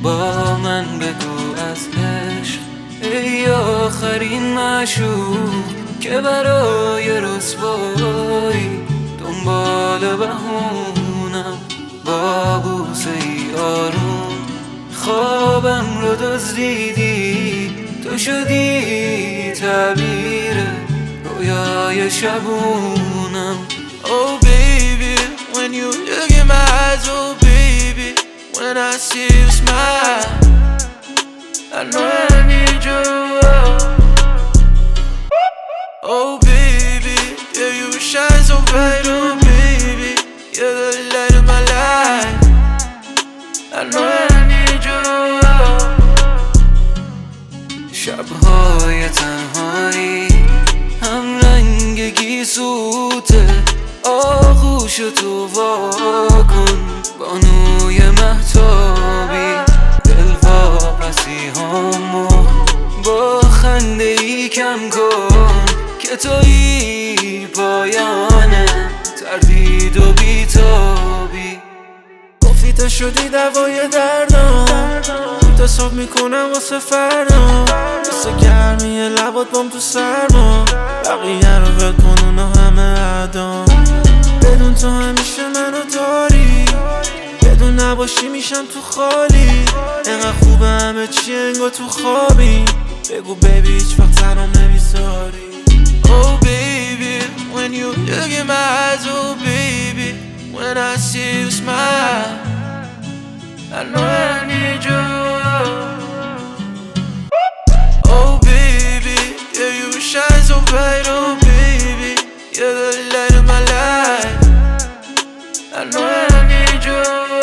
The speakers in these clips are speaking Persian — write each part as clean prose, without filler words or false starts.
با من بگو از عشق ای آخرین معشوق که برای رسوایی دنبال بهونم. با بوسه ای آروم خوابم رو دزدیدی، تو شدی تعبیر رویای شبونم. Oh baby, when you look in my eyes, oh baby, when I see you smile, I know I need you. Oh baby, yeah you shine so bright, oh baby, you're the light of my life, I know I need you. شبهای تنهایی هم رنگ گیسوته، آغوش تو واکن بانوی مهتابی. دل واپسی همو با خنده ای کم کن که تویی پایانه تردید و بیتابی. گفتی تو شدی دوای دردم، تصاب میکنم واسه فردا، مثل گرمی لبات بام تو سرما، بقیه رو ول کن اونا همه عدام. بدون تو همیشه منو داری، بدون نباشی میشم تو خالی. انقدر خوبه همه چی انگار تو خوابی، بگو بیبی هیچ وقت تنم نمیذاری. Oh baby, when you look in my eyes, oh baby, when I see you smile, I know I need you. Oh baby, yeah you shine so bright, oh baby, you're the light of my life, I know I need you.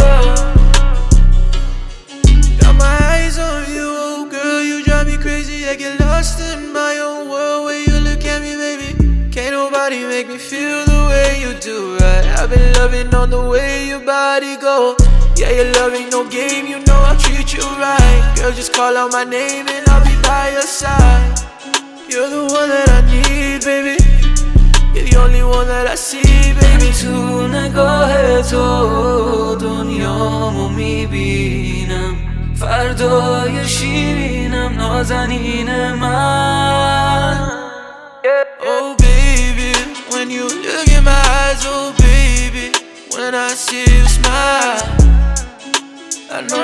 Got my eyes on you, oh girl, you drive me crazy. I get lost in my own world when you look at me, baby. Can't nobody make me feel the way you do, right? I've been loving on the way your body go. Yeah, you're loving no game, you know I'll treat you right. Girl, just call out my name and I'll be by your side. You're the one that I need, baby. You're the only one that I see, baby. تو نگاه تو دنیامو میبینم، فردای شیرینم نازنین من. Oh baby, when you look in my eyes, oh baby, when I see you smile, I know